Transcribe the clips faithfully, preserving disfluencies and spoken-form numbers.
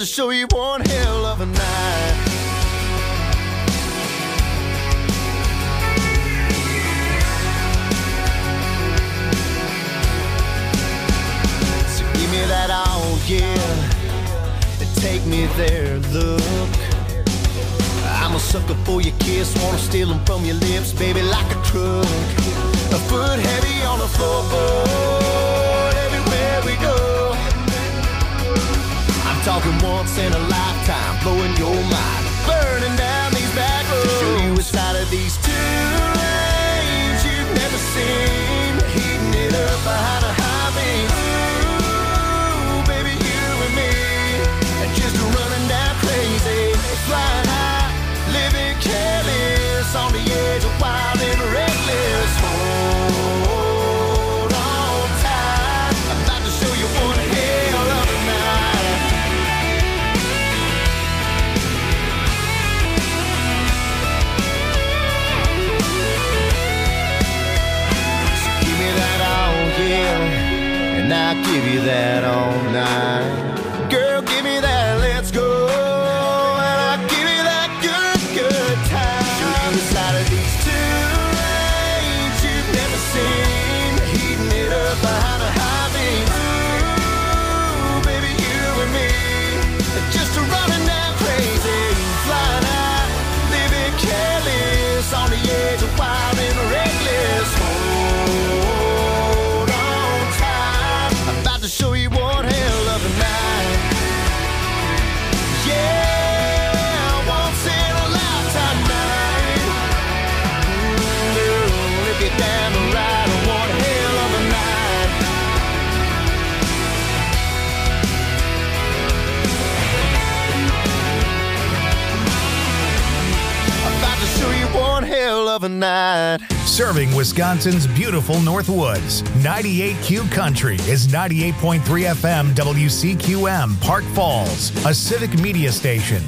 to show you one hell of a night. So give me that all, yeah, and take me there, look. I'm a sucker for your kiss, wanna steal them from your lips, baby, like a truck. A foot heavy on the floorboard, everywhere we go. I'm talking once in a lifetime, blowing your mind, burning down these back roads. Show you a side of these two lanes you've never seen, heating it up behind a high beam. Ooh, baby, you and me, just running down crazy, flying high, living careless, on the edge of wild and reckless. Hold on tight, I'm about to show you one hell of a night. So give me that all, yeah, and I'll give you that all night. Girl, give me that, let's go. Side of these two lanes you've never seen, heating it up behind a high beam. Ooh, baby, you and me, just a running down crazy, flying high, living careless, on the edge of wild and reckless. Hold on tight, I'm about to show you one hell of a night. Yeah, once in a lifetime night. Get down the ride on one hell of a night. I'm about to show you one hell of a night. Serving Wisconsin's beautiful North Woods, ninety-eight Q Country is ninety-eight point three F M W C Q M, Park Falls, a civic media station.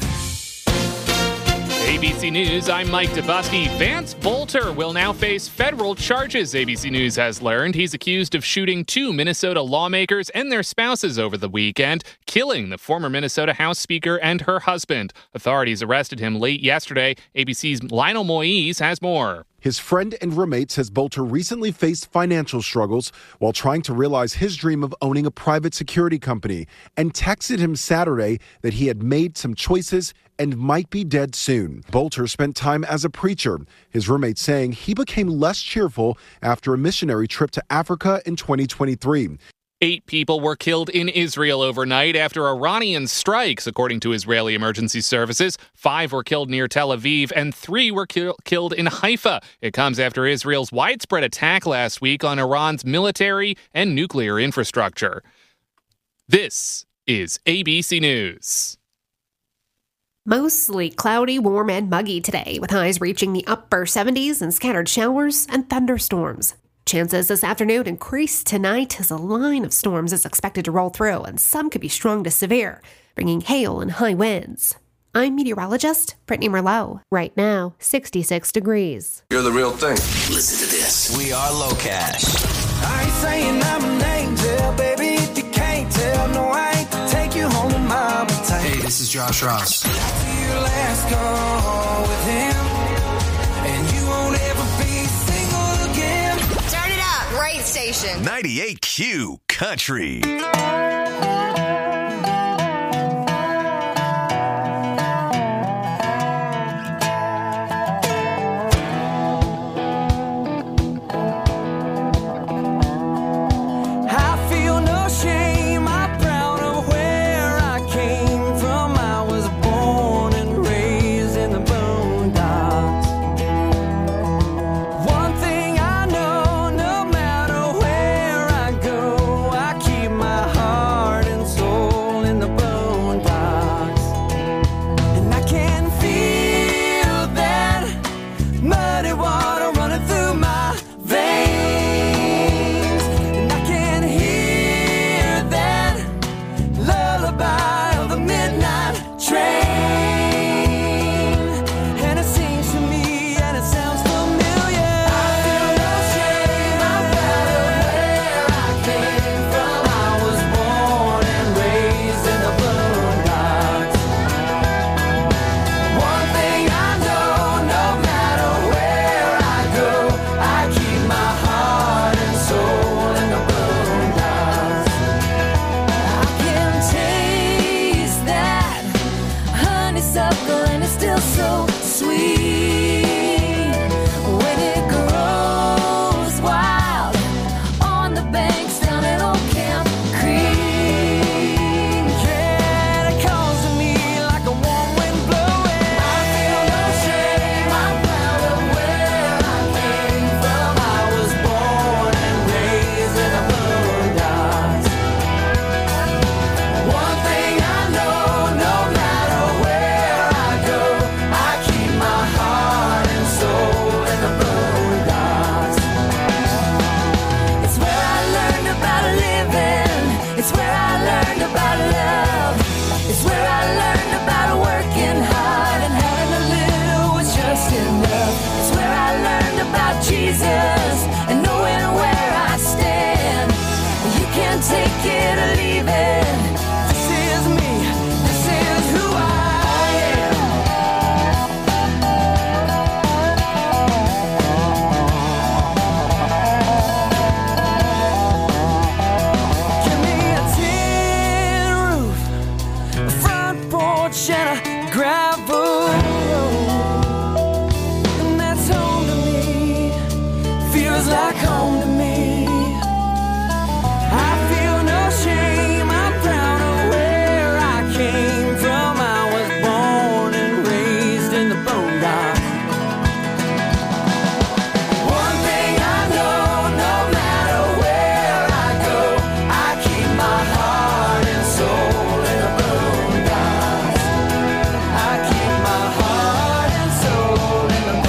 A B C News, I'm Mike DeBusky. Vance Bolter will now face federal charges, A B C News has learned. He's accused of shooting two Minnesota lawmakers and their spouses over the weekend, killing the former Minnesota House Speaker and her husband. Authorities arrested him late yesterday. A B C's Lionel Moise has more. His friend and roommate says Bolter recently faced financial struggles while trying to realize his dream of owning a private security company, and texted him Saturday that he had made some choices and might be dead soon. Bolter spent time as a preacher, his roommate saying he became less cheerful after a missionary trip to Africa in twenty twenty-three. Eight people were killed in Israel overnight after Iranian strikes, according to Israeli emergency services. Five were killed near Tel Aviv, and three were kill- killed in Haifa. It comes after Israel's widespread attack last week on Iran's military and nuclear infrastructure. This is A B C News. Mostly cloudy, warm, and muggy today, with highs reaching the upper seventies and scattered showers and thunderstorms. Chances this afternoon increase tonight as a line of storms is expected to roll through, and some could be strong to severe, bringing hail and high winds. I'm meteorologist Brittany Merlot. Right now, sixty-six degrees. You're the real thing. Listen to this. We are Low Cash. I ain't saying I'm an angel, baby, if you can't tell. No, I ain't to take you home to mama tight. Hey, this is Josh Ross. After your last call with him, and you won't ever be single again. Turn it up. Great station. ninety-eight Q Country. One thing I know, no matter where I go, I keep my heart bush and a gravel road. And that's home to me, feels like home to me. I feel no shame, I'm proud of where I came from. I was born and raised in the boondocks. One thing I know, no matter where I go, I keep my heart and soul in the boondocks. I keep my heart and soul in the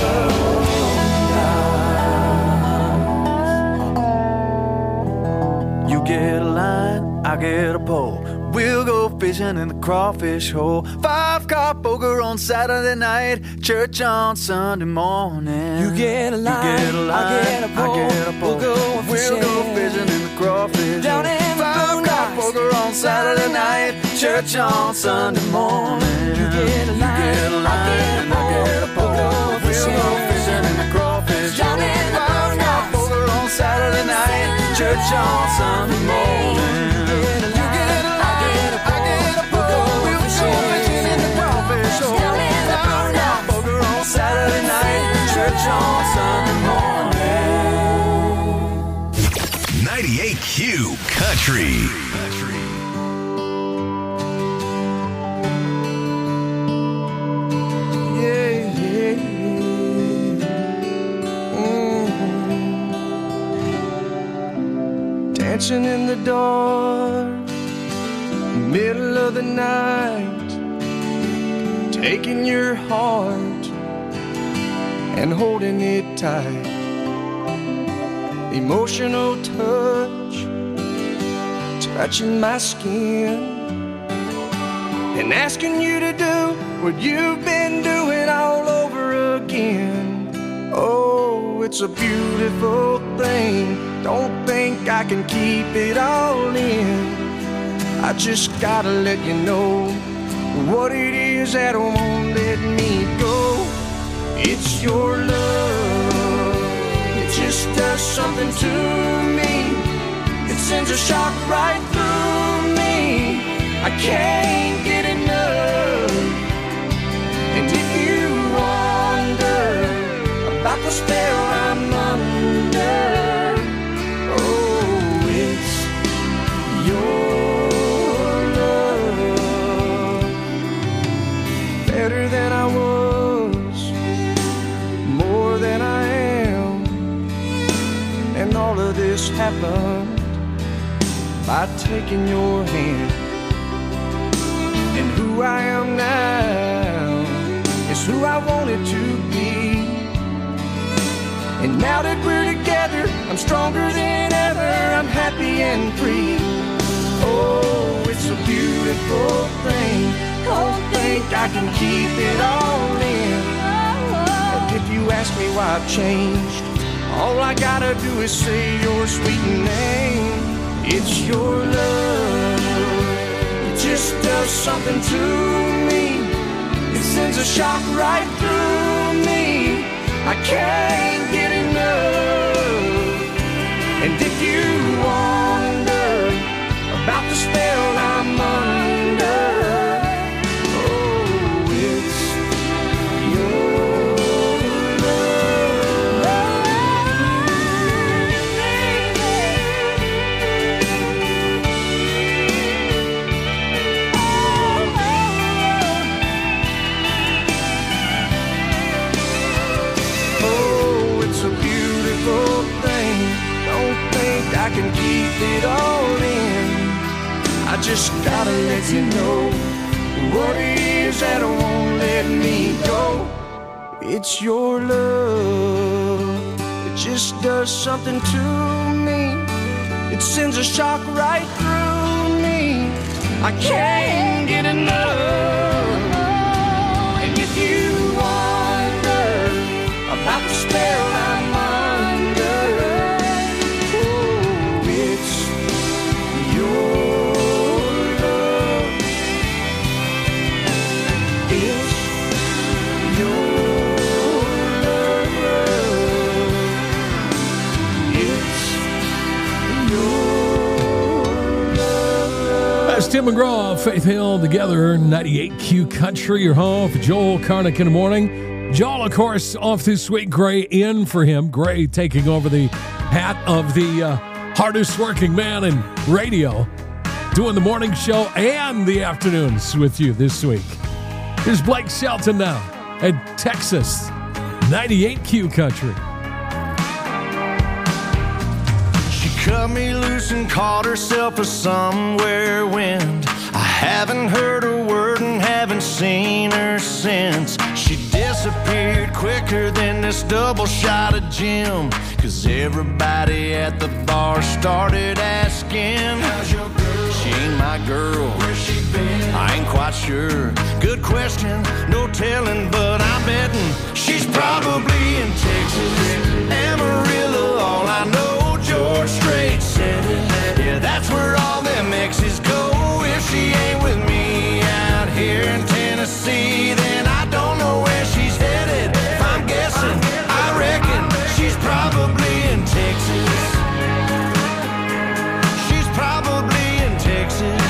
boondocks. You get a line, I get a pole. We'll go fishing in the crawfish hole. Five car poker on Saturday night, church on Sunday morning. You get a line, you get a line I get a pole. I get a pole. We'll go fishing, we'll go fishing in the crawfish down hole. In Five car poker on Saturday night, church on Sunday morning. You get a line, you get a line I get a pole. We'll go fishing, we'll go fishing in the crawfish down hole. In Five car poker on Saturday night, church on Sunday morning. Saturday night, church on Sunday morning. ninety-eight Q Country. Yeah, yeah, yeah. Mm-hmm. Dancing in the dark, middle of the night, taking your heart and holding it tight. Emotional touch, touching my skin, and asking you to do what you've been doing all over again. Oh, it's a beautiful thing. Don't think I can keep it all in. I just gotta let you know what it is that won't let me go. It's your love, it just does something to me. It sends a shock right through me. I can't get enough. And if you wonder about the spell I'm under, oh, it's your love. Better than I was, more than I am. And all of this happened by taking your hand. And who I am now is who I wanted to be. And now that we're together, I'm stronger than ever. I'm happy and free. Oh, it's a beautiful thing. Don't think I can keep it all in. And if you ask me why I've changed, all I gotta do is say your sweet name. It's your love, it just does something to me. It sends a shock right through me. I can't get enough. And if you wonder about the spell I'm under, oh, it's your I can keep it all in. I just gotta let you know what it is that won't let me go. It's your love, it just does something to me. It sends a shock right through me. I can't get enough. And if you wonder about the spell I'm under, Tim McGraw, Faith Hill together, ninety-eight Q Country, your home for Joel Karnick in the morning. Joel, of course, off to Sweet Gray in for him. Gray taking over the hat of the uh, hardest working man in radio, doing the morning show and the afternoons with you this week. Here's Blake Shelton now at Texas, ninety-eight Q Country. Cut me loose and caught herself a somewhere wind. I haven't heard a word and haven't seen her since. She disappeared quicker than this double shot of gin. Cause everybody at the bar started asking, how's your girl? She ain't my girl. Where's she been? I ain't quite sure. Good question, no telling, but I'm betting she's probably in Texas. Amarillo, all I know. George Strait said it. Yeah, that's where all them exes go. If she ain't with me out here in Tennessee, then I don't know where she's headed. If I'm guessing, I reckon she's probably in Texas. She's probably in Texas.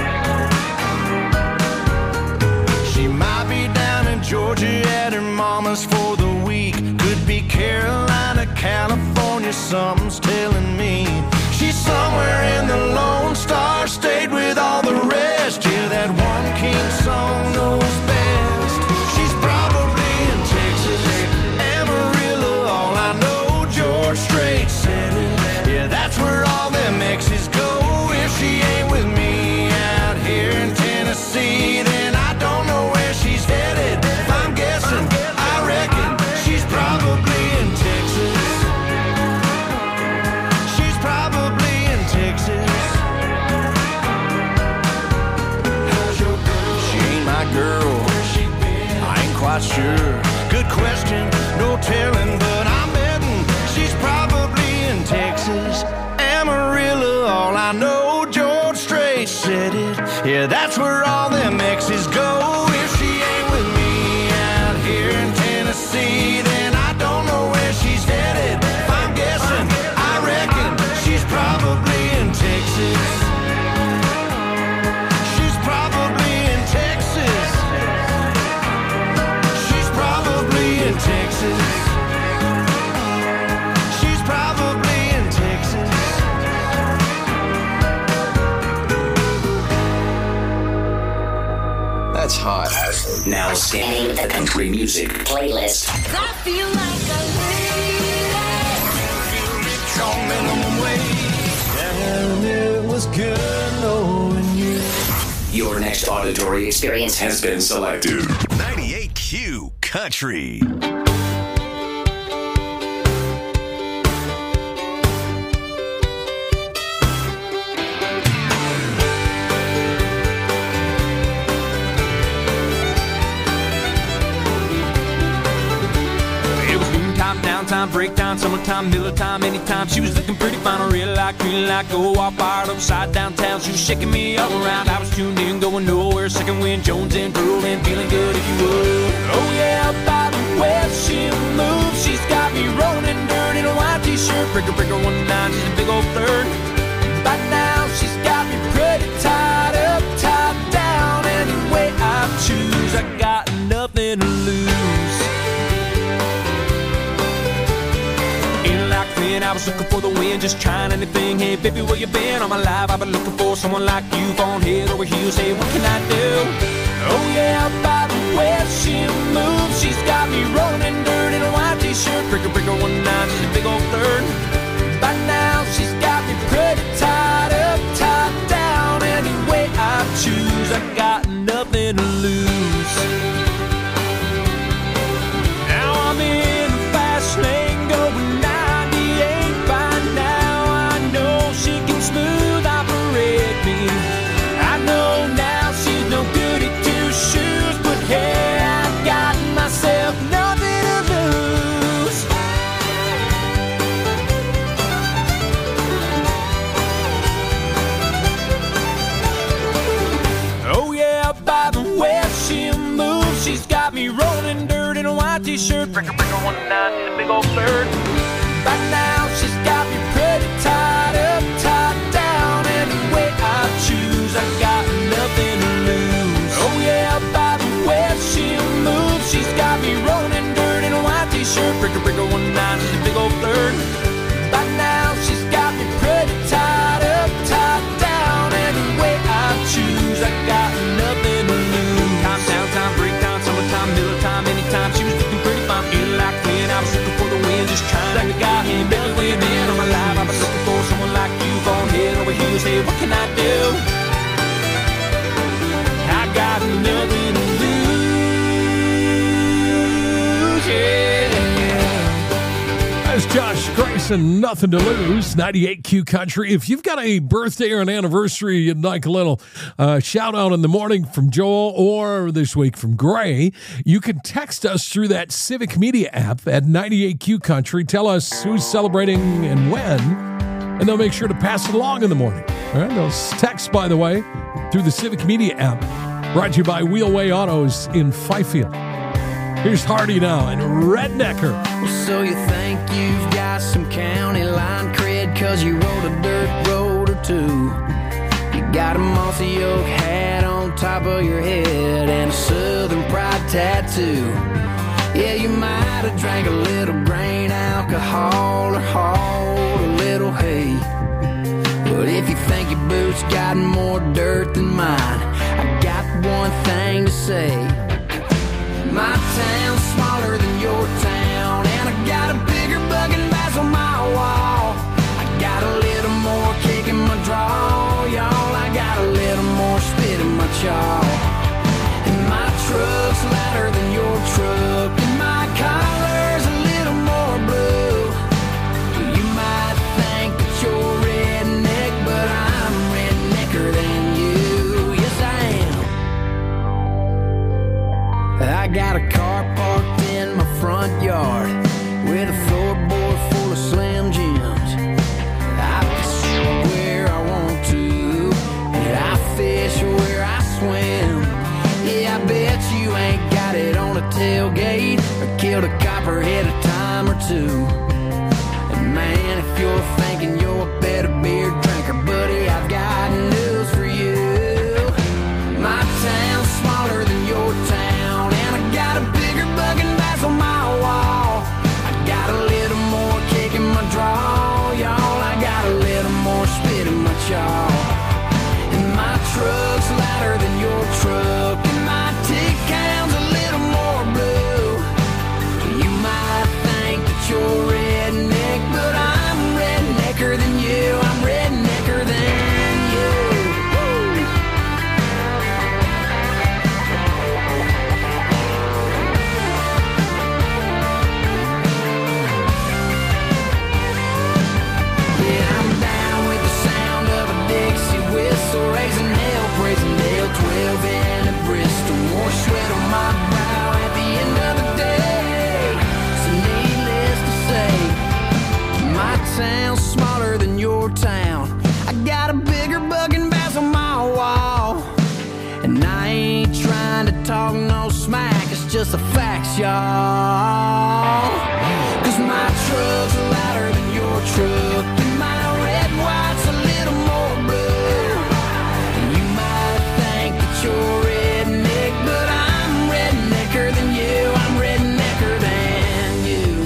She might be down in Georgia at her mama's for the week. Could be Carolina, California, something's telling me. She's somewhere in the Lone Star State with all the rest. Yeah, that one king song knows best. She's probably in Texas. Amarillo, all I know, George Strait said it. Yeah, that's where all them exes go. If she ain't with me out here in Tennessee, then I don't know where she's headed. If I'm guessing, I reckon she's probably in Texas. She's probably in Texas. How's your girl? She ain't my girl. Where's she been? I ain't quite sure. Good question, no telling, but I'm betting she's probably in Texas. Amarillo, all I know, George Strait said it. Yeah, that's where all them exes go. If she ain't with me out here in Tennessee, then I don't know where she's headed. If I'm guessing, I reckon she's probably in Texas. She's probably in Texas. She's probably in Texas. She's probably in Texas. That's hot. Now scanning the country music playlist. I feel like a And it was good knowing you. Your next auditory experience has been selected. ninety-eight Q Country. Downtime, break time, summertime, Miller time, anytime. She was looking pretty fine, a real like, green like, go all fired upside downtown. She was shaking me all around. I was tuned in, going nowhere. Second wind, Jones and grooving, feeling good if you would. Oh yeah, by the way she moves, she's got me rolling in dirt in a white t-shirt. Breaker, breaker, one nine, she's a big old third. By now, she's got me pretty tied up, tied down. Any way I choose, I got nothing to lose. I was looking for the win, just trying anything. Hey, baby, where you been? All my life I've been looking for someone like you, on head over heels. Hey, what can I do? Oh yeah, by the way she moves, she's got me rolling in dirt in a white t-shirt. Breaker, breaker, one nine, she's a big old third. By now, she's got me pretty tied up, tied down. Any way I choose, I got nothing to lose. Now I'm in the fast lane going smooth operate me. I know now she's no good at two shoes, but hey, I got myself nothing to lose. Oh yeah, by the way she moves, she's got me rolling dirt in a white t-shirt. Breaker, breaker, one nine, she's a big old bird. By now she's got me pretty tied up, tied down. Any way I choose, I got and nothing to lose. ninety-eight Q Country. If you've got a birthday or an anniversary you'd like a little uh, shout out in the morning from Joel or this week from Gray, you can text us through that Civic Media app at ninety-eight Q Country. Tell us who's celebrating and when, and they'll make sure to pass it along in the morning. All right, those texts, by the way, through the Civic Media app, brought to you by Wheelway Autos in Fifield. Here's Hardy now and Rednecker. Well, so you think you've got some county line cred cause you rode a dirt road or two. You got a mossy oak hat on top of your head and a Southern Pride tattoo. Yeah, you might have drank a little grain alcohol or hauled a little hay. But if you think your boots got more dirt than mine, I got one thing to say. My town's smaller than your town, and I got a bigger bugging bass on my wall. I got a little more kick in my draw, y'all. I got a little more spit in my chaw. And my truck's louder than your truck, and my collar's a little more blue. You might think that you're redneck, but I'm rednecker than you. Yes, I am. I got a car parked in my front yard with a floorboard full of Slim Jims. I fish where I want to, and I fish where I swim. Yeah, I bet you ain't got it on a tailgate or killed a copperhead a time or two. And man, if you're thinking you're a better beer drinker, buddy, I've got news for you. My town's smaller than your town, and I got a bigger bugging bass on my wall. I got a little more kick in my draw, y'all. I got a little more spit in my chaw. And my truck's louder than your truck, and my tick count's a little more blue. You might think that you're redneck, but I'm rednecker than you. I'm rednecker than you. Woo! Yeah, I'm down with the sound of a Dixie whistle, raising hell, praising hell, twelve and a Bristol. More sweat on my brow at the end of the day. So needless to say, my town's smaller than your town. I got a bigger bugging bass on my wall. And I ain't trying to talk no smack, it's just the facts, y'all. Cause my truck's louder than your truck, and my red white's a little more blue. And you might think that you're redneck, but I'm rednecker than you. I'm rednecker than you.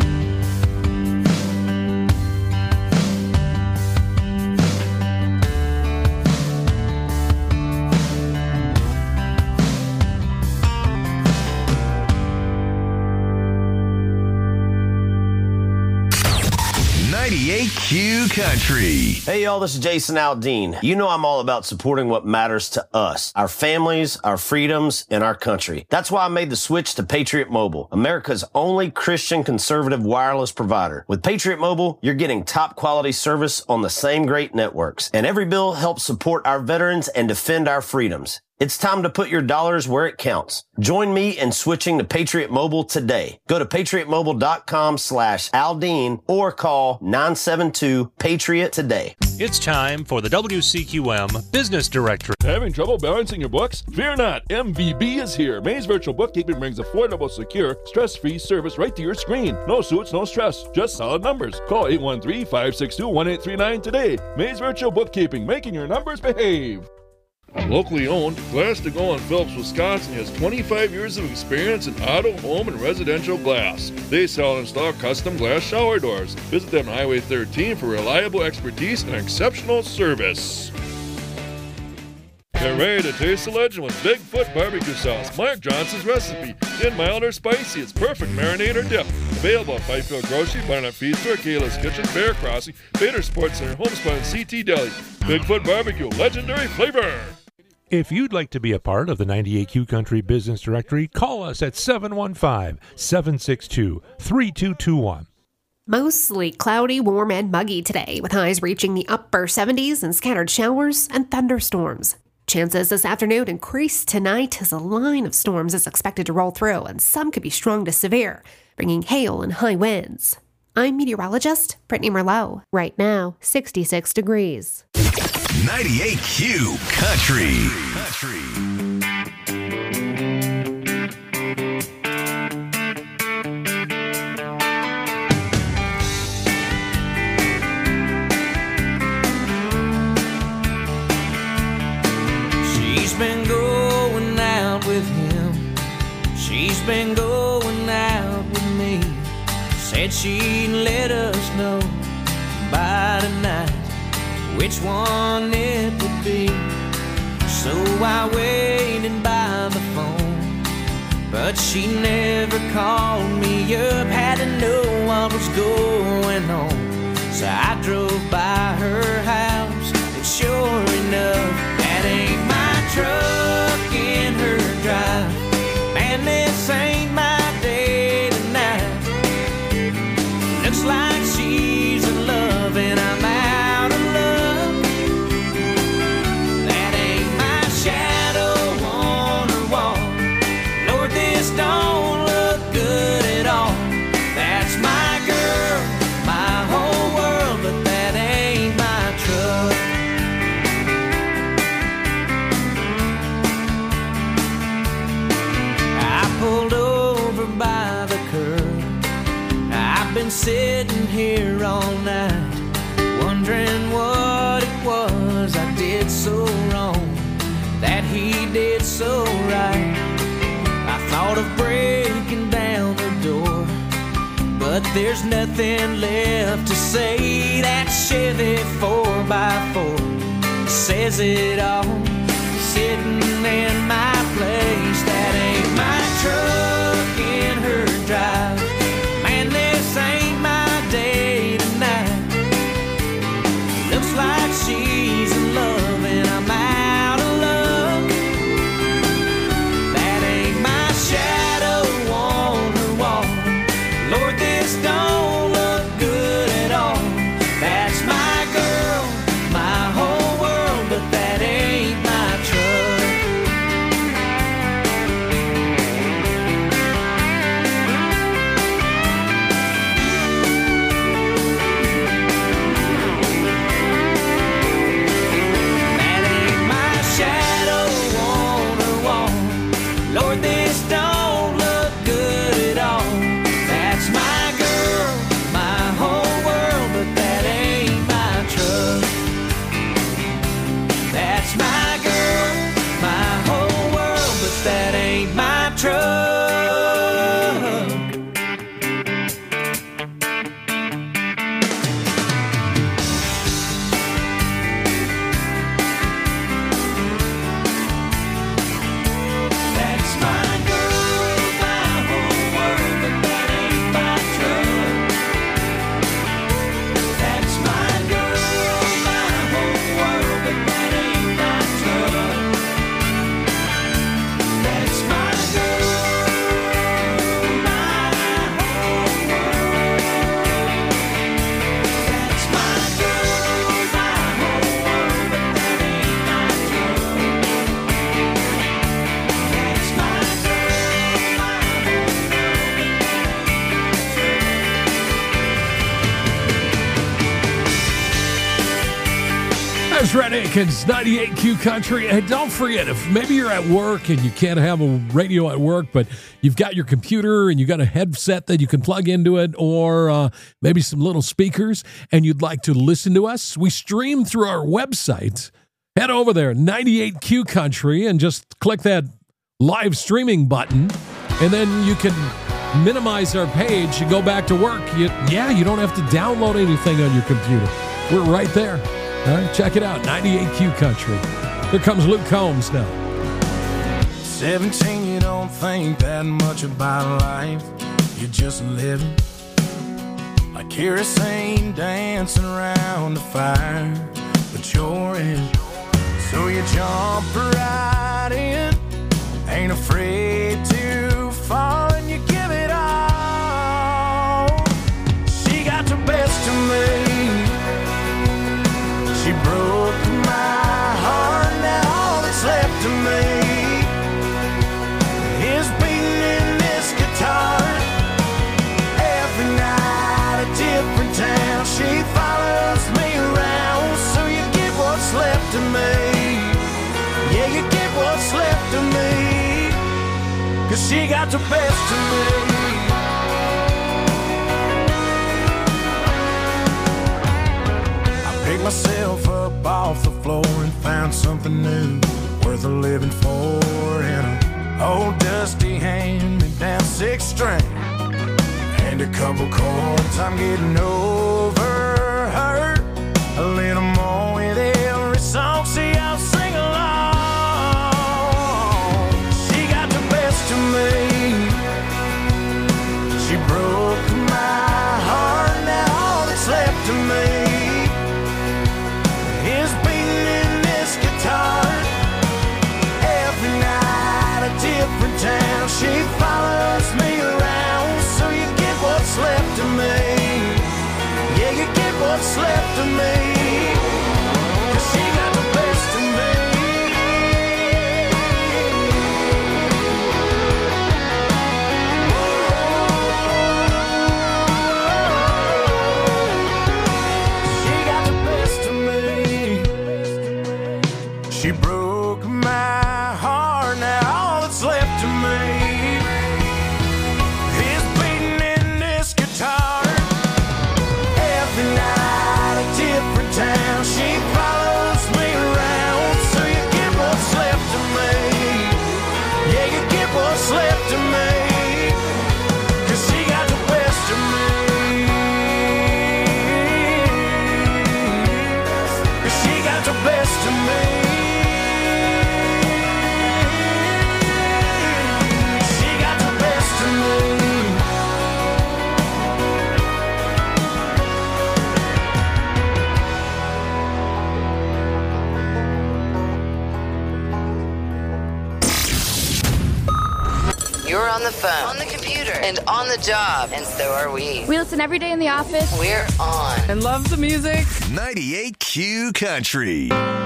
ninety-eight Q Country. Hey y'all, this is Jason Aldean. You know I'm all about supporting what matters to us, our families, our freedoms, and our country. That's why I made the switch to Patriot Mobile, America's only Christian conservative wireless provider. With Patriot Mobile, you're getting top quality service on the same great networks, and every bill helps support our veterans and defend our freedoms. It's time to put your dollars where it counts. Join me in switching to Patriot Mobile today. Go to patriotmobile.com slash Aldean or call nine seven two PATRIOT today. It's time for the W C Q M Business Directory. Having trouble balancing your books? Fear not, M V B is here. Maze Virtual Bookkeeping brings affordable, secure, stress-free service right to your screen. No suits, no stress, just solid numbers. Call eight one three, five six two, one eight three nine today. Maze Virtual Bookkeeping, making your numbers behave. Locally owned, Glass to Go in Phillips, Wisconsin has twenty-five years of experience in auto, home, and residential glass. They sell and install custom glass shower doors. Visit them on Highway thirteen for reliable expertise and exceptional service. Get ready to taste the legend with Bigfoot barbecue sauce, Mark Johnson's recipe. In mild or spicy, it's perfect marinade or dip. Available at Fifield Grocery, Barnett Feed Store, Kayla's Kitchen, Bear Crossing, Bader Sports Center, Homespun, and C T Deli. Bigfoot barbecue, legendary flavor. If you'd like to be a part of the ninety-eight Q Country Business Directory, call us at seven one five, seven six two, three two two one. Mostly cloudy, warm, and muggy today, with highs reaching the upper seventies and scattered showers and thunderstorms. Chances this afternoon increase tonight as a line of storms is expected to roll through, and some could be strong to severe, bringing hail and high winds. I'm meteorologist Brittany Merlot. Right now, sixty-six degrees. ninety-eight Q Country. Country. She's been going out with him. She's been going out with me. Said she'd let us know by tonight which one it would be. So I waited by the phone, but she never called me up. Had to know what was going on, so I drove by her house, and sure enough, that ain't my truck in her drive. Man, this ain't my day tonight. Looks like she's in love and I'm out of luck. That ain't my shadow on her wall. Lord, this don't look good at all. That's my girl, my whole world, but that ain't my truck. I pulled over by the curb. I've been sitting here all night, wondering what it was I did so wrong, that he did so right. I thought of breaking down the door, but there's nothing left to say. That Chevy four by four says it all, sitting in my place. That ain't my truck in her drive. Man, this ain't my day tonight. Looks like she's in love and I'm out of luck. That ain't my shadow on her wall. Lord, this don't look good at all. That's my girl, my whole world, but that ain't my truck. That ain't my shadow on her wall. Lord, this don't look good at all. That's my girl, my whole world, but that ain't my truck. That's my girl, my whole world, but that ain't my truck. That's my girl, my whole world, but that ain't my truck. That's my girl, my whole world, but that ain't my truck. That's my girl, my whole world. That's my girl, my whole world, but that ain't my truck. That's my girl, my whole world, but That's Red Akins, ninety-eight Q Country. And don't forget, if maybe you're at work and you can't have a radio at work, but you've got your computer and you got a headset that you can plug into it, or uh, maybe some little speakers, and you'd like to listen to us, we stream through our website. Head over there, ninety-eight Q Country, and just click that live streaming button, and then you can minimize our page and go back to work. You, yeah, you don't have to download anything on your computer. We're right there. All right, check it out, ninety-eight Q Country. Here comes Luke Combs now. seventeen, you don't think that much about life. You're just living like kerosene dancing around the fire, but you're in. So you jump right in, ain't afraid to fall, and you give it all. She got 'cause she got the best of me. I picked myself up off the floor and found something new worth a living for in a old dusty hand-me-down six string and a couple chords. I'm getting over her a little more with every song. See, I'll sing along. She got the best of me. She broke my heart. Now all that's left of me is beating in this guitar. Every night a different town. She follows me around. So you get what's left of me. Yeah, you get what's left of me. 'Cause she got the best of me. She got the best of me. She broke my heart. Now all that's left of me is beating in this guitar. Every night a different town. She follows me around. So you get what's left of me. Yeah, you get what's left of me. 'Cause she got the best of me. 'Cause she got the best of me. She got the best of me. You're on the phone, on the computer, and on the job, and so are we. We listen every day in the office. We're on. And love the music. ninety-eight Q Country.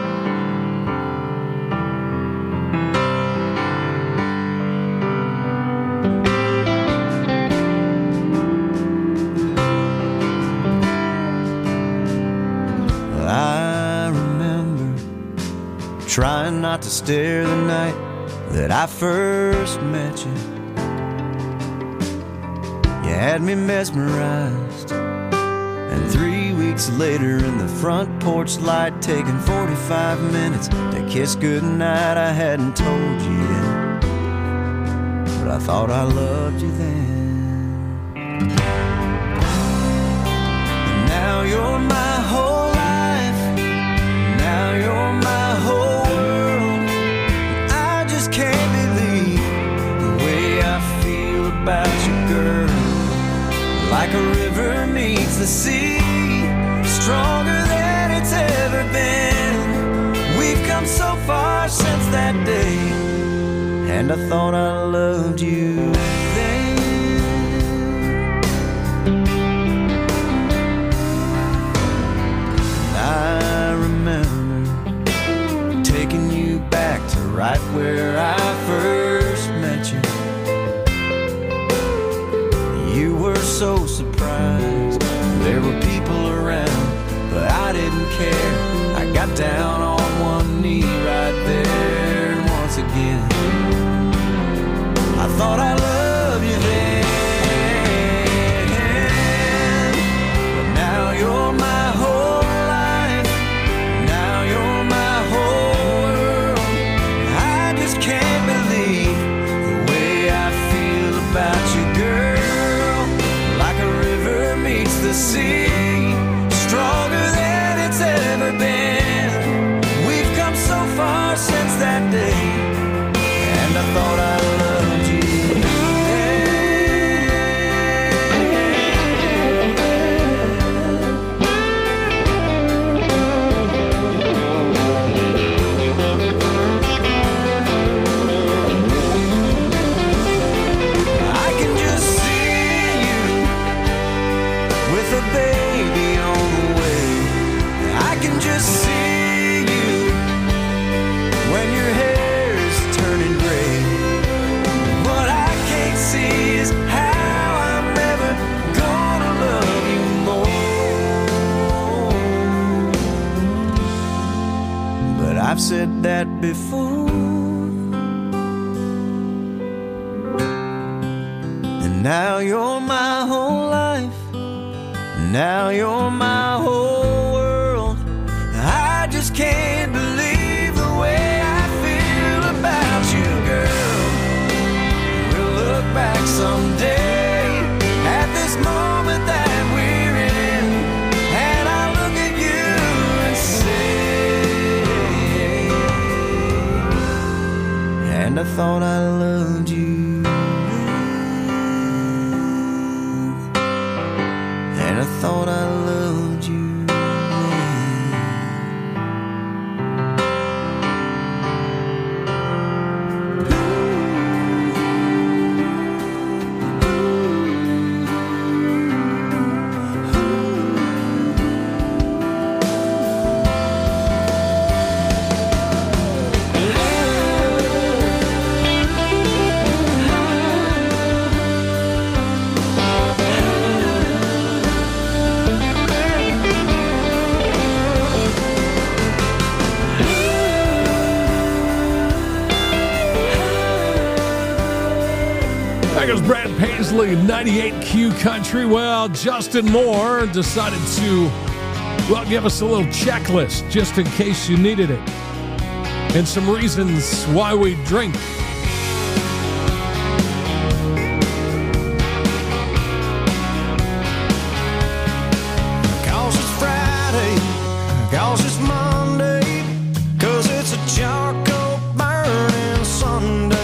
I remember trying not to stare the night that I first met you. You had me mesmerized, and three weeks later in the front porch light, taking forty-five minutes to kiss goodnight. I hadn't told you yet, but I thought I loved you then. And now you're my whole life. Now you're my whole world. I just can't believe the way I feel about you, girl. Like a river meets the sea, stronger than it's ever been. We've come so far since that day, and I thought I loved you then. And I remember taking you back to right where I first met you. You were so surprised. There were people around, but I didn't care. I got down on one knee right there once again. I thought I loved you then, but now you're my whole life. Now you're my whole world. I just can't believe the way I feel about you, girl. Like a river meets the sea, stronger than it's ever been. We've come so far since that day, and I thought I loved you I can just see you with a baby on the way. I can just see you when your hair's turning gray. What I can't see is how I'm ever gonna love you more. But I've said that before. Now you're my whole life. Now you're my whole world. I just can't believe the way I feel about you, girl. We'll look back someday at this moment that we're in, and I'll look at you and say, and I thought I loved you. And I thought I loved you. Brad Paisley, ninety-eight Q Country. Well, Justin Moore decided to, well, give us a little checklist just in case you needed it, and some reasons why we drink. Cause it's Friday, cause it's Monday, cause it's a charcoal burning Sunday.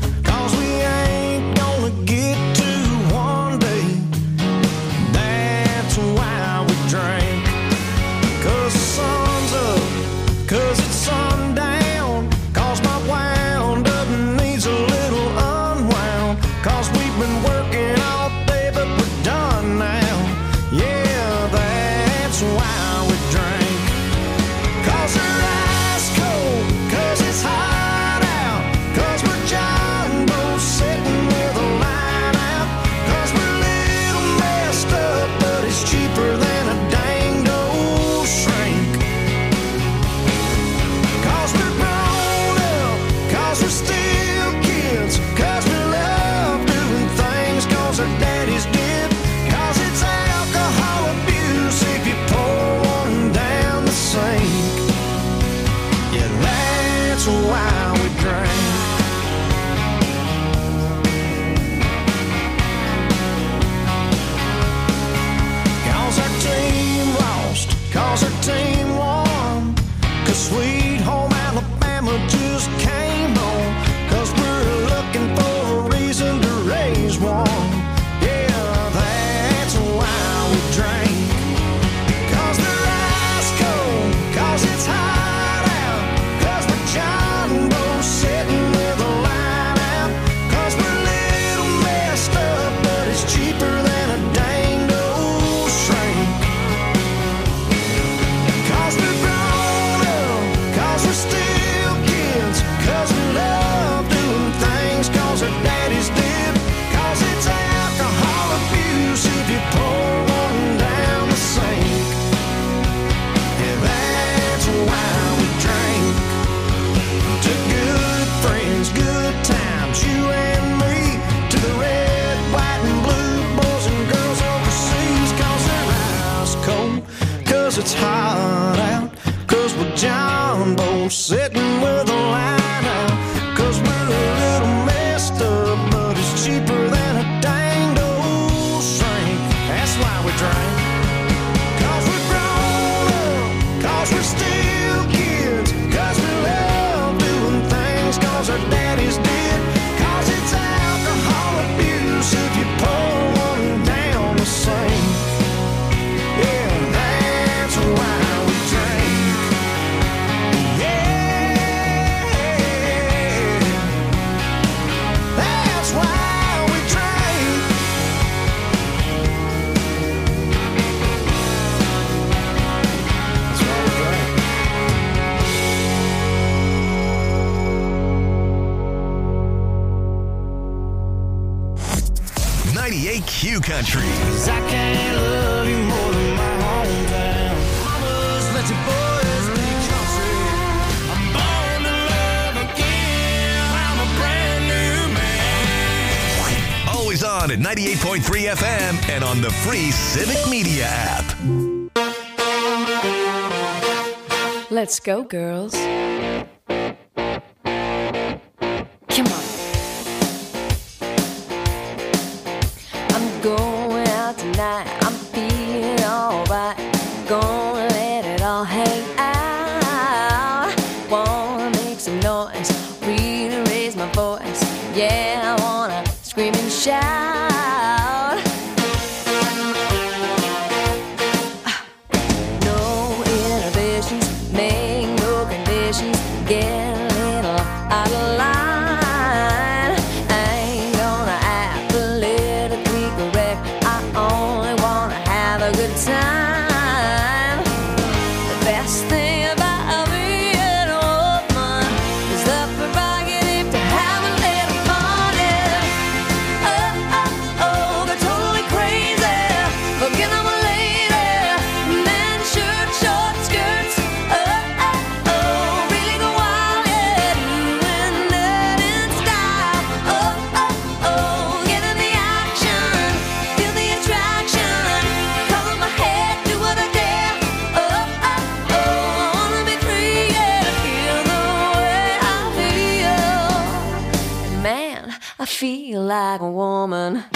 Sweet home Alabama just came on, cause we're looking for a reason to raise one. Yeah, that's why we drink. Cause the ice cold, cause it's hot out, cause we're John Bo's sitting with a line out, cause we're a little messed up, but it's cheaper than a dang old shrink. Cause we're we're still kids, cause we love doing things cause our daddies did. Cause it's alcohol abuse if you pour one down the sink. And that's why we drink. To good friends, good times, you and me. To the red, white and blue boys and girls overseas. Cause they're ice cold, cause it's hot out, cause we're John Bo sitting with a line out, cause we're a little messed up, but it's cheaper than a dang old shrink. That's why we drink. Cause we're grown up, cause we're still kids, cause we love doing things cause our daddies did. Cause it's alcohol abuse if you pour one down the sink. Yeah, that's why we drink. ninety-eight Q Country. Cause I can't love you more than my hometown. Mamas, let your boys be country. I'm born to love again. I'm a brand new man. Always on on at ninety-eight point three F M and on the free Civic Media app. Let's go, girls. Come on. I'm going out tonight. I'm feeling alright. Gonna let it all hang out. Wanna make some noise, really raise my voice. Yeah, I wanna scream and shout. No inhibitions, make no conditions. Get a little out of line. I ain't gonna act politically correct. I only wanna have a good time. The best thing about being a woman is the prerogative to have a little fun. Yeah. Oh, oh, oh, they're totally crazy. Forget I'm a lady. Men, shirt, short skirts. Oh, oh, oh, really go wild, yeah. Doing that in style. Oh, oh, oh, get in the action. Feel the attraction. Color my head, do what I dare. Oh, oh, oh, I wanna be free, yeah. Feel the way I feel. Man, I feel like a woman.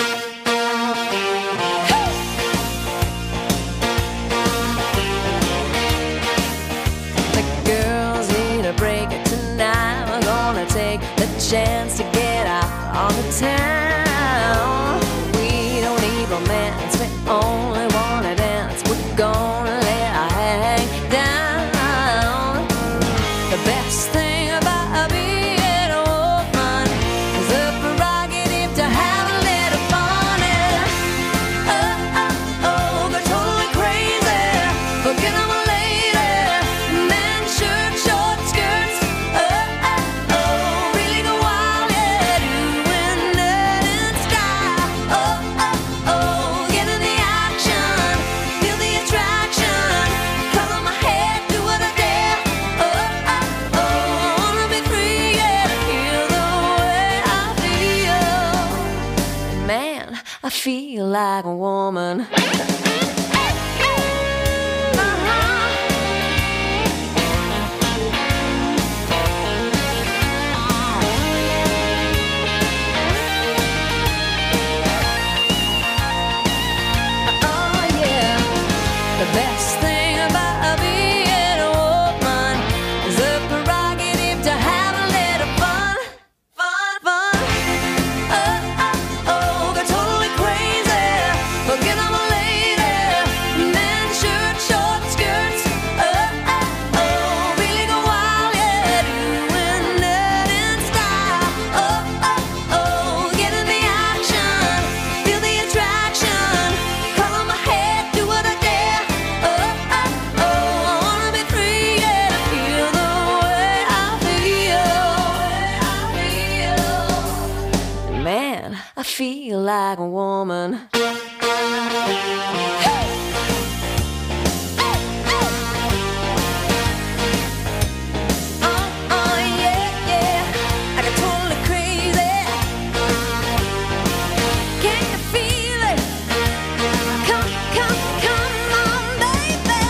The girls need a break tonight. We're gonna take the chance to get out on the town. We don't need romance, we only wanna dance. We're gonna let our hang down. The best thing about being a woman is the prerogative to have a little fun. Yeah. Oh, oh, oh, they're totally crazy. Forget I'm a lady. Men, shirt, short skirts. Oh, oh, oh, really go wild, yeah. Doing that in style. Oh, oh, oh, get in the action. Feel the attraction. Color my head, do what I dare. Oh, oh, oh, I wanna be free, yeah. Feel the way I feel. Man, I feel like a woman. Oh yeah, the best thing about being a woman is the prerogative to have a little fun, fun, fun. Oh, oh, oh, they're totally crazy. Forget I'm a lady. Men, shirt, short skirts. Oh, oh, oh, really go wild, yeah. Doing that in style. Oh, oh, oh, get in the action. Feel the attraction. Color my head, do what I dare. Oh, oh, oh, I wanna be free, yeah. Feel the way I feel. Man, I feel like a woman. Oh, oh, yeah, yeah. I got totally crazy. Can you feel it? Come, come, come on, baby.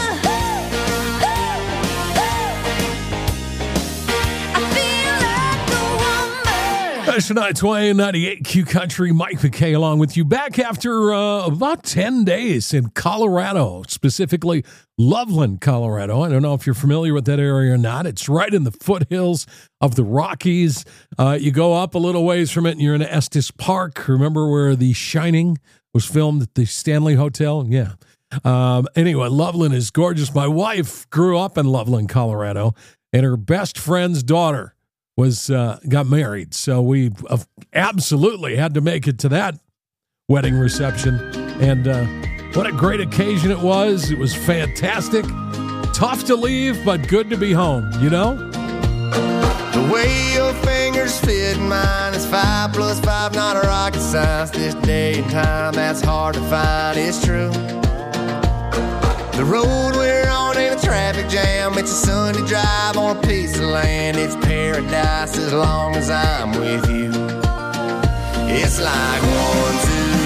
I feel like a woman. That's Shania Twain, ninety-eight Q Country. Mike McKay along with you. Back after uh, about ten days in Colorado, specifically Loveland, Colorado. I don't know if you're familiar with that area or not. It's right in the foothills of the Rockies. Uh, you go up a little ways from it and you're in Estes Park. Remember where The Shining was filmed at the Stanley Hotel? Yeah. Um, anyway, Loveland is gorgeous. My wife grew up in Loveland, Colorado, and her best friend's daughter was uh, got married. So we uh, absolutely had to make it to that wedding reception. And uh, what a great occasion it was. It was fantastic. Tough to leave, but good to be home, you know? The way your fingers fit in mine is five plus five, not a rocket science. This day and time, that's hard to find, it's true. The road we're on ain't a traffic jam. It's a Sunday drive on a piece of land. It's paradise as long as I'm with you. It's like one, two,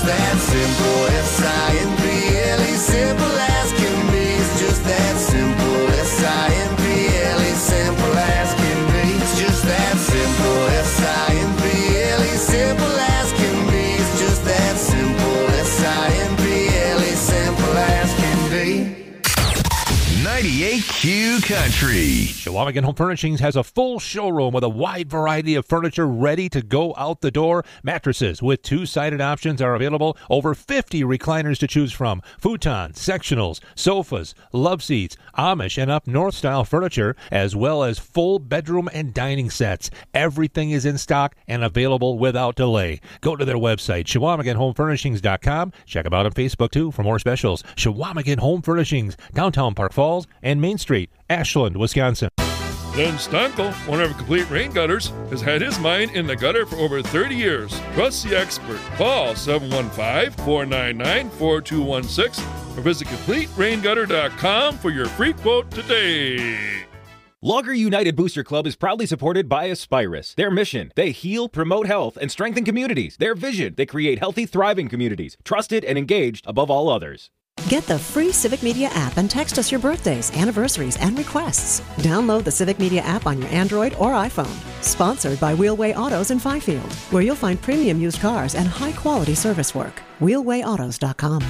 just that simple. S I M P L E, simple as can be. It's just that simple. S I M P L E, simple as can be. It's just that simple. S I M P L E, simple as can be. It's just that simple. S I M P L E, simple as can be. ninety-eight Q Country. Chequamegon Home Furnishings has a full showroom with a wide variety of furniture ready to go out the door. Mattresses with two-sided options are available. Over fifty recliners to choose from. Futons, sectionals, sofas, love seats, Amish and up north style furniture, as well as full bedroom and dining sets. Everything is in stock and available without delay. Go to their website, Chequamegon Home Furnishings dot com. Check them out on Facebook, too, for more specials. Chequamegon Home Furnishings, downtown Park Falls and Main Street, Ashland, Wisconsin. Len Stankel, owner of Complete Rain Gutters, has had his mind in the gutter for over thirty years. Trust the expert. Call seven one five, four nine nine, four two one six or visit complete rain gutter dot com for your free quote today. Logger United Booster Club is proudly supported by Aspirus. Their mission, they heal, promote health, and strengthen communities. Their vision, they create healthy, thriving communities, trusted and engaged above all others. Get the free Civic Media app and text us your birthdays, anniversaries, and requests. Download the Civic Media app on your Android or iPhone. Sponsored by Wheelway Autos in Fifield, where you'll find premium used cars and high-quality service work. wheelway autos dot com.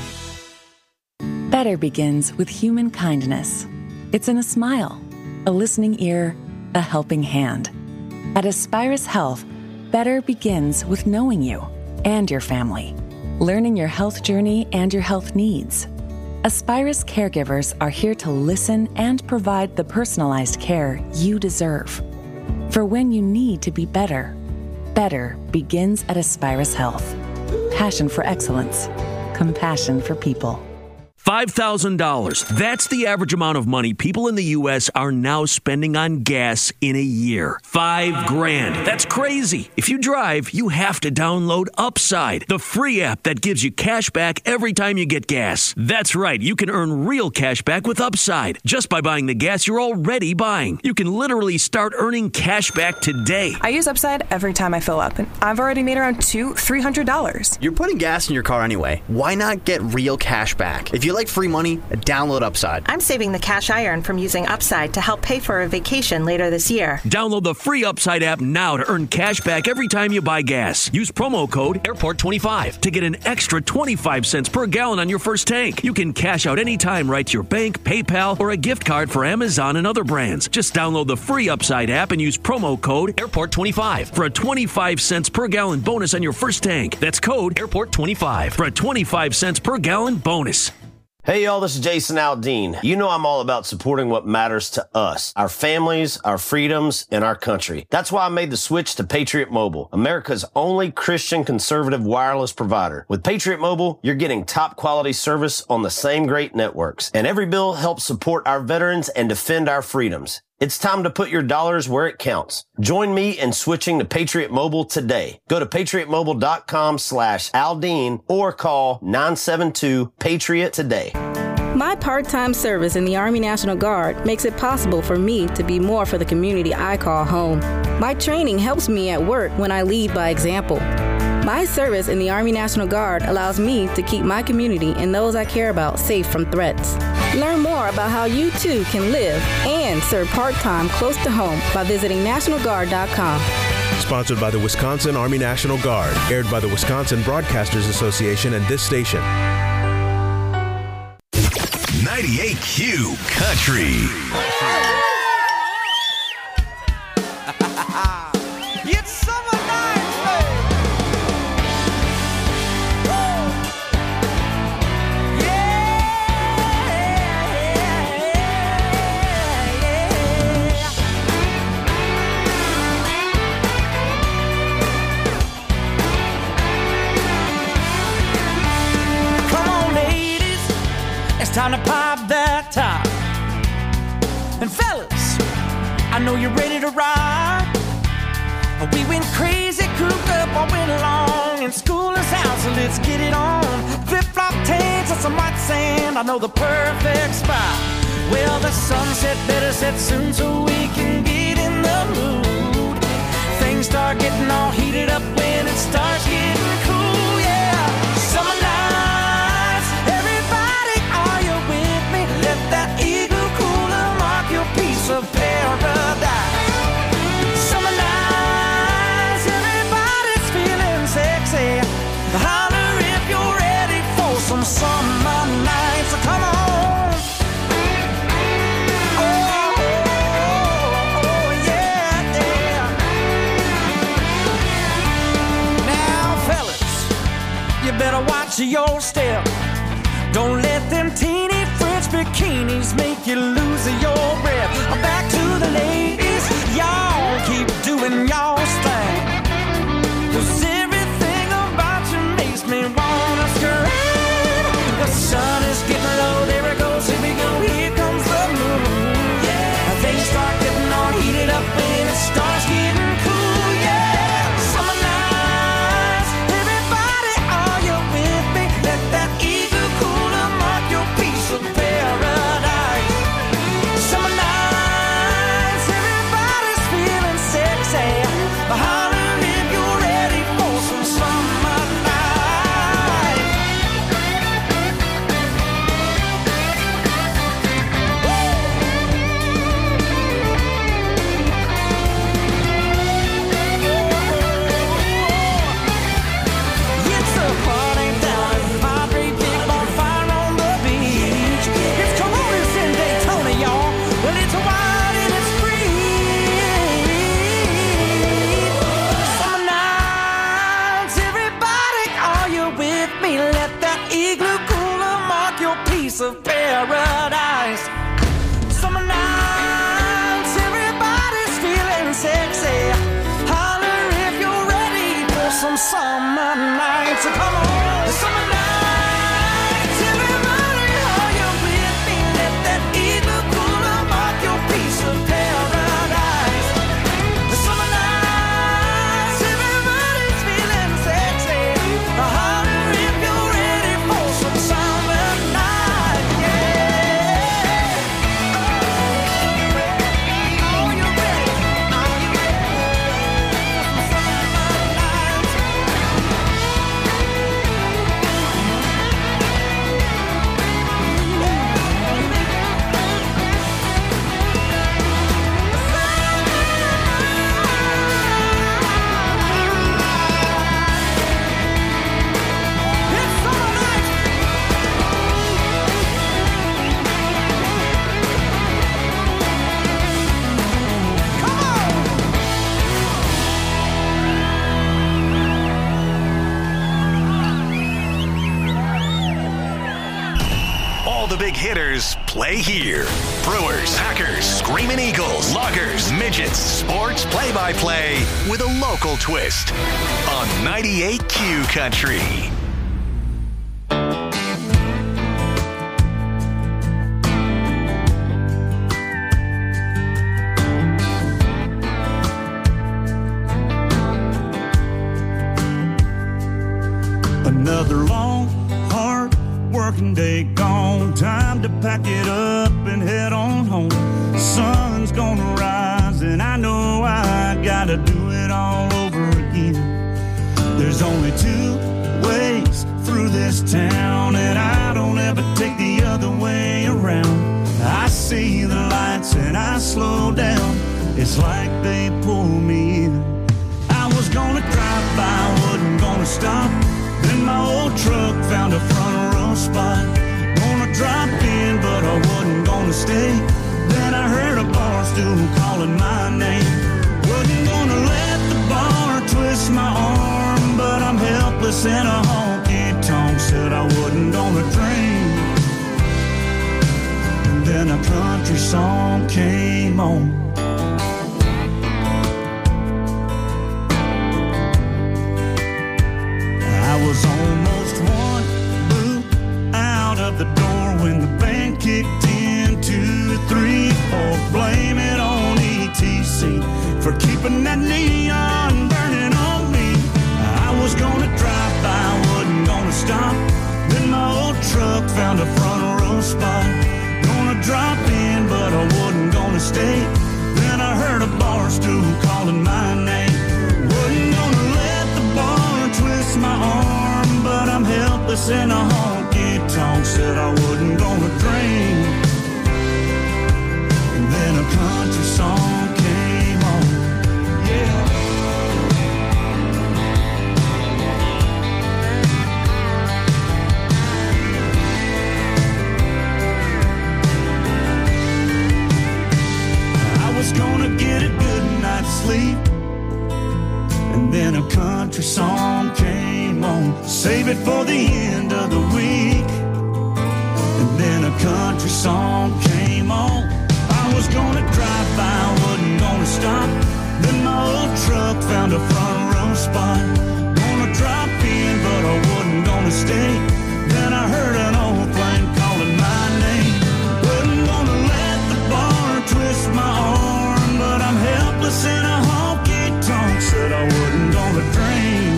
Better begins with human kindness. It's in a smile, a listening ear, a helping hand. At Aspirus Health, better begins with knowing you and your family, learning your health journey and your health needs. Aspirus caregivers are here to listen and provide the personalized care you deserve. For when you need to be better, better begins at Aspirus Health. Passion for excellence, compassion for people. five thousand dollars. That's the average amount of money people in the U S are now spending on gas in a year. Five grand. That's crazy. If you drive, you have to download Upside, the free app that gives you cash back every time you get gas. That's right. You can earn real cash back with Upside just by buying the gas you're already buying. You can literally start earning cash back today. I use Upside every time I fill up, and I've already made around two hundred dollars, three hundred dollars. You're putting gas in your car anyway. Why not get real cash back? If you like free money, download Upside. I'm saving the cash I earn from using Upside to help pay for a vacation later this year. Download the free Upside app now to earn cash back every time you buy gas. Use promo code airport twenty-five to get an extra twenty-five cents per gallon on your first tank. You can cash out anytime right to your bank, PayPal, or a gift card for Amazon and other brands. Just download the free Upside app and use promo code airport twenty-five for a twenty-five cents per gallon bonus on your first tank. That's code airport twenty-five for a twenty-five cents per gallon bonus. Hey y'all, this is Jason Aldean. You know I'm all about supporting what matters to us, our families, our freedoms, and our country. That's why I made the switch to Patriot Mobile, America's only Christian conservative wireless provider. With Patriot Mobile, you're getting top quality service on the same great networks, and every bill helps support our veterans and defend our freedoms. It's time to put your dollars where it counts. Join me in switching to Patriot Mobile today. Go to patriot mobile dot com slash Aldean or call nine seven two PATRIOT today. My part-time service in the Army National Guard makes it possible for me to be more for the community I call home. My training helps me at work when I lead by example. My service in the Army National Guard allows me to keep my community and those I care about safe from threats. Learn more about how you too can live and serve part-time close to home by visiting national guard dot com. Sponsored by the Wisconsin Army National Guard. Aired by the Wisconsin Broadcasters Association and this station. ninety-eight Q Country. It's summertime, baby. Yeah, yeah, yeah. Come on, ladies, it's time to pop that top. And fellas, I know you're ready to ride. We went crazy, cooped up all winter long, and school is out, so let's get it on. Flip-flop tanks and some white sand, I know the perfect spot. Well, the sunset better set soon so we can get in the mood. Things start getting all heated up when it starts getting cool, yeah. Summer some summer nights. So come on. You better watch your step. Don't let them teeny French bikinis make you lose your breath. Back to the ladies, y'all keep doing y'all's thing. 'Cause everything about you makes me wanna scream. The sun is getting low, there it goes, here we go, here comes the moon. Yeah, things start getting all heated up and it starts getting cool. Yeah, summer nights, everybody, are you with me? Let that eagle cooler mark your piece of paradise. Summer nights, everybody's feeling sexy. Holler if you're ready for some summer night. It's a party down at Padre, big bonfire on the beach. It's Coronas in Daytona, y'all. Well, it's wild and it's free. Summer nights, everybody, are you with me? Let that igloo cooler mark your piece of paradise. Summer nights, everybody's feeling sexy. Holler if you're ready for some summer nights. So come on, the summer nights, everybody, are you with me? Let that igloo cooler mark your piece of paradise. The summer nights, everybody's feeling sexy. Holler if you're ready for some summer night. Yeah. Are you ready? Are you ready for some summer nights? It's summer nights. Come on. All the big hitters play here. Brewers, Packers, Screaming Eagles, Loggers, Midgets, sports play-by-play with a local twist on ninety-eight Q Country. Another long, hard working day gone. Time to pack it up and head on home. Sun's gonna rise and I know I gotta do it all over again. There's only two ways through this town and I don't ever take the other way around. I see the lights and I slow down. It's like they pull me in. I was gonna drive by, wasn't gonna stop. Then my old truck found a front row spot. Gonna drop in, but I wasn't gonna stay. Then I heard a bar stool calling my name. Wasn't gonna let the bar twist my arm, but I'm helpless in a honky-tonk. Said I wasn't gonna drink. And then a country song came on. I was almost one boot out of the door when the band kicked in. Two, three, four, blame it on E T C for keeping that neon burning on me. I was gonna drive by, wasn't gonna stop. Then my old truck found a front row spot. Gonna drop in, but I wasn't gonna stay. Then I heard a bar stool calling my name. Wasn't gonna let the bar twist my arm, but I'm helpless in a honky-tonk. Said I wasn't gonna drink. And then a country song came on. Yeah. save it for the end of the week. And then a country song came on. I was gonna drive by, wasn't gonna stop. Then my old truck found a front row spot. Gonna drop in, but I wasn't gonna stay. Then I heard an old plane calling my name. Wasn't gonna let the bar twist my arm, but I'm helpless in a honky-tonk. Said I wasn't gonna drink.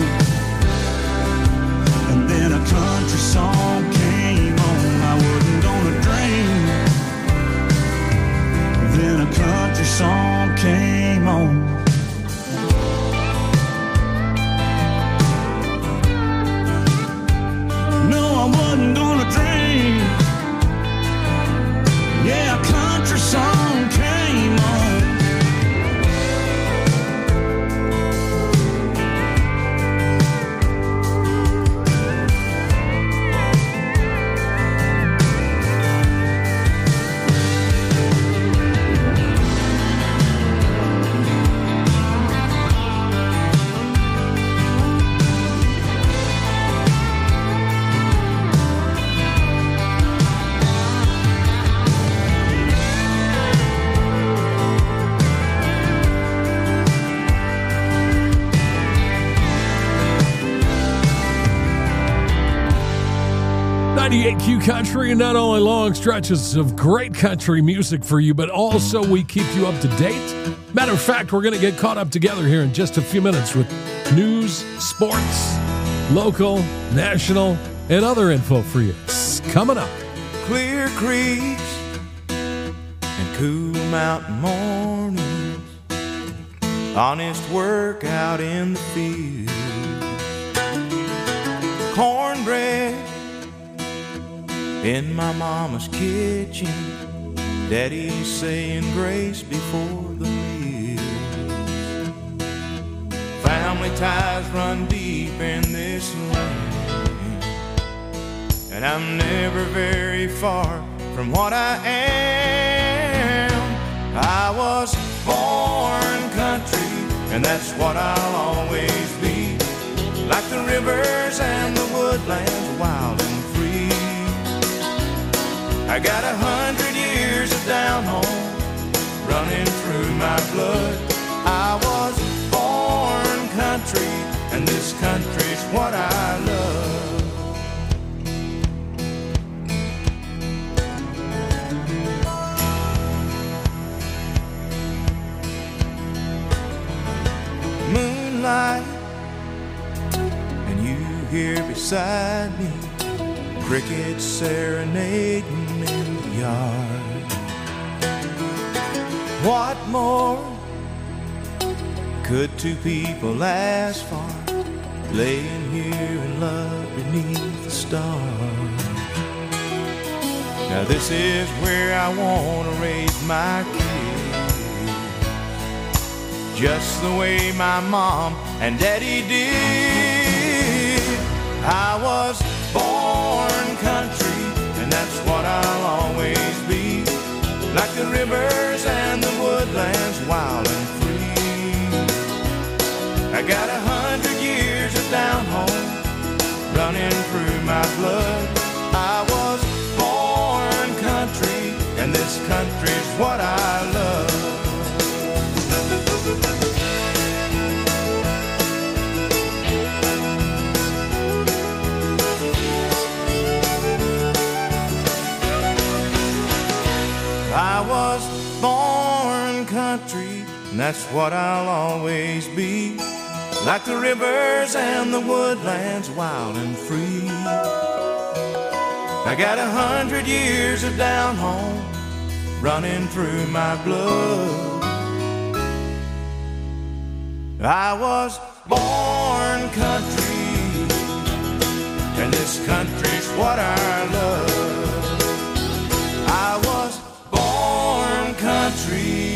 And then a country song came on. I wasn't gonna drink. Then a country song came on. No, I wasn't gonna drink. Yeah, a country song came on. ninety-eight Q Country, and not only long stretches of great country music for you, but also we keep you up to date. Matter of fact, we're going to get caught up together here in just a few minutes with news, sports, local, national, and other info for you. It's coming up. Clear creeks and cool mountain mornings, honest work out in the field, cornbread in my mama's kitchen, daddy's saying grace before the meal. Family ties run deep in this land, and I'm never very far from what I am. I was born country, and that's what I'll always be. Like the rivers and the woodlands, wild and free. I got a hundred years of down home running through my blood. I was born country, and this country's what I love. Moonlight, and you here beside me, crickets serenading in the yard. What more could two people ask for, laying here in love beneath the stars? Now this is where I want to raise my kids, just the way my mom and daddy did. I was born country, and that's what I'll always be. Like the rivers and the woodlands, wild and free. I got a hundred years of down home running through my blood. I was born country, and this country's what I love. I was born country, and that's what I'll always be. Like the rivers and the woodlands, wild and free. I got a hundred years of down home running through my blood. I was born country, and this country's what I love. I was born country.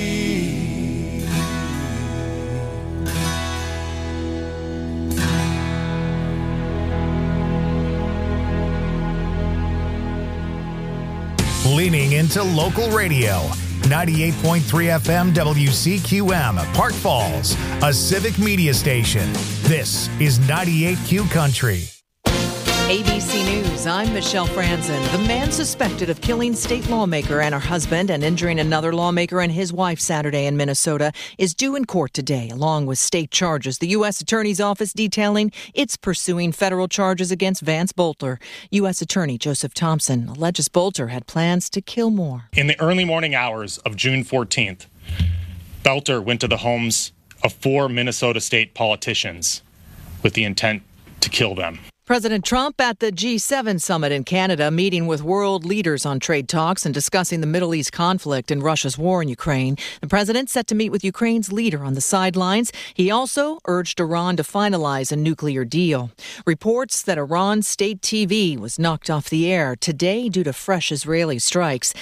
Leaning into local radio. ninety-eight point three F M W C Q M, Park Falls, a civic media station. This is ninety-eight Q Country. A B C News, I'm Michelle Franzen. The man suspected of killing state lawmaker and her husband and injuring another lawmaker and his wife Saturday in Minnesota is due in court today, along with state charges. The U S Attorney's Office detailing it's pursuing federal charges against Vance Bolter. U S Attorney Joseph Thompson alleges Bolter had plans to kill Moore. In the early morning hours of June fourteenth, Bolter went to the homes of four Minnesota state politicians with the intent to kill them. President Trump at the G seven summit in Canada, meeting with world leaders on trade talks and discussing the Middle East conflict and Russia's war in Ukraine. The president set to meet with Ukraine's leader on the sidelines. He also urged Iran to finalize a nuclear deal. Reports that Iran's state T V was knocked off the air today due to fresh Israeli strikes.